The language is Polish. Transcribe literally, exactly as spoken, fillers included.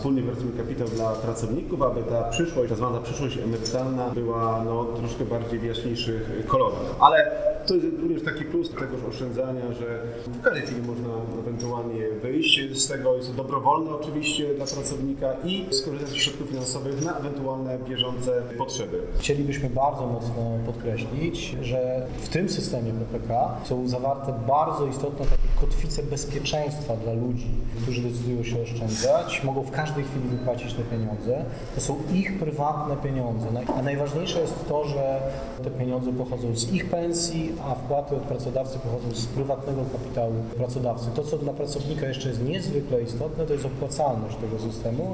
Wspólnie pracujemy kapitał dla pracowników, aby ta przyszłość, ta zwana przyszłość emerytalna była no, troszkę bardziej w jaśniejszych kolorach. Ale to jest również taki plus tegoż oszczędzania, że w każdej chwili można ewentualnie wyjść z tego. Jest to dobrowolne oczywiście dla pracownika i skorzystać z środków finansowych na ewentualne bieżące potrzeby. Chcielibyśmy bardzo mocno podkreślić, że w tym systemie P P K są zawarte bardzo istotne takie kotwice bezpieczeństwa dla ludzi, którzy decydują się oszczędzać. Mogą w każdej chwili wypłacić te pieniądze. To są ich prywatne pieniądze. A najważniejsze jest to, że te pieniądze pochodzą z ich pensji, a wpłaty od pracodawcy pochodzą z prywatnego kapitału pracodawcy. To, co dla pracownika jeszcze jest niezwykle istotne, to jest opłacalność tego systemu.